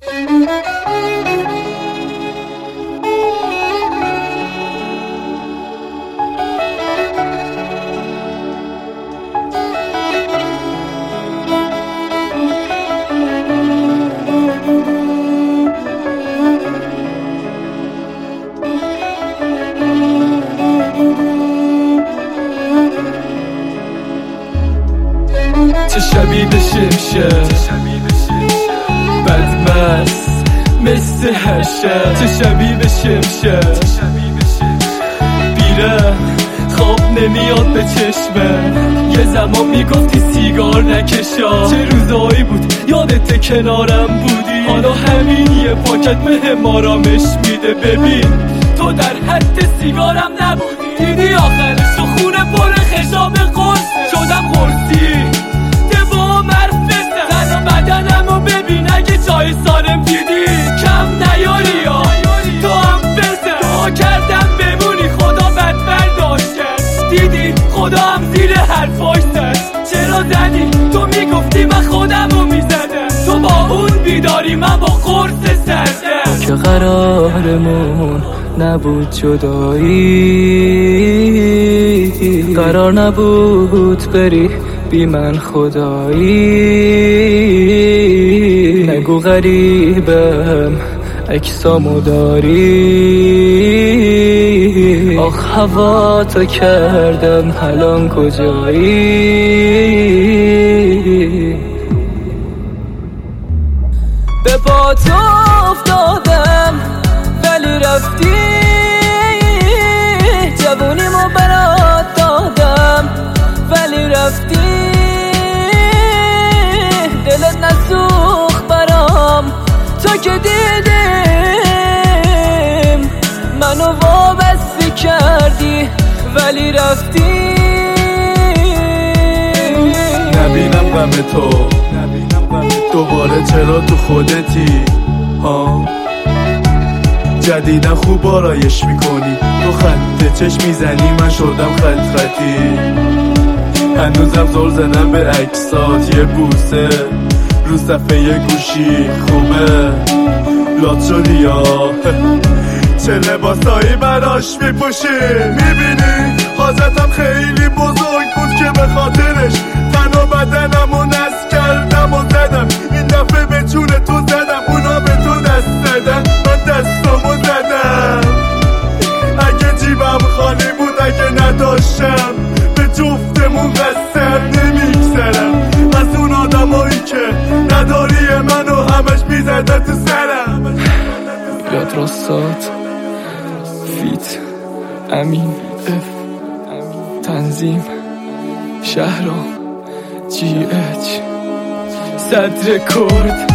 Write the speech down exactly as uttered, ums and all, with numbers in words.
چه شبی به شمشه بدمست مثل هر شب، چه شبی به شمشه بیره خواب نمیاد به چشمه. یه زمان میگفتی سیگار نکشا، چه روزایی بود یادت کنارم بودی. حالا همین یه پاکت مهم آرامش میده. ببین تو در حد سیگارم نبودی، دیدی آخرش تو خونه پر خشاب قرص شدم قرصی. دبا مرف بزن تنها بدنمو ببین، اگه جای سالم دیدی کم نیاری یا تو هم بزن. دعا کردم بمونی خدا بد برداشت کرد، دیدی خدا هم زیر حرفاش زد. چرا زدی؟ تو میگفتی من خودمو میزدم، تو با اون بیداری من با قرص سردم. که قرارمون نبود جدایی، قرار نبود بری بی من خدایی. نگو غریبم اکسامو داری، آخ هوا تا کردم الان کجایی. به پا تو افتادم ولی رفتی، جوونیمو برات دادم ولی رفتی. دلت نسوخ برام تا که دیدیم منو وابسته کردی ولی رفتی. نبینم غم تو دوباره، چرا تو خودتی ها؟ جدیدن خوب آرایش میکنی، تو خط چشم میزنی من شدم خط خطی. هنوزم زل زدم به عکسات، یه بوسه رو صفحه گوشی خوبه لات شدی یا چه لباسایی براش میپوشی. میبینی حاجتم خیلی بزرگ بود که به خاطرش تنها بدنمو نصب کردم و زدم. این دفعه به چون تو زدم، اونا به تو دست زدن، من دستامو زدم. اگه جیبم خالی بود، اگه نداشتم به جفتمون قسم نمیگذرم. از اون آدمایی که نداری منو همش میزدن تو سرم. یاد راستات فیت امین اف تنظیم شهرام جی اچ صدر کرد.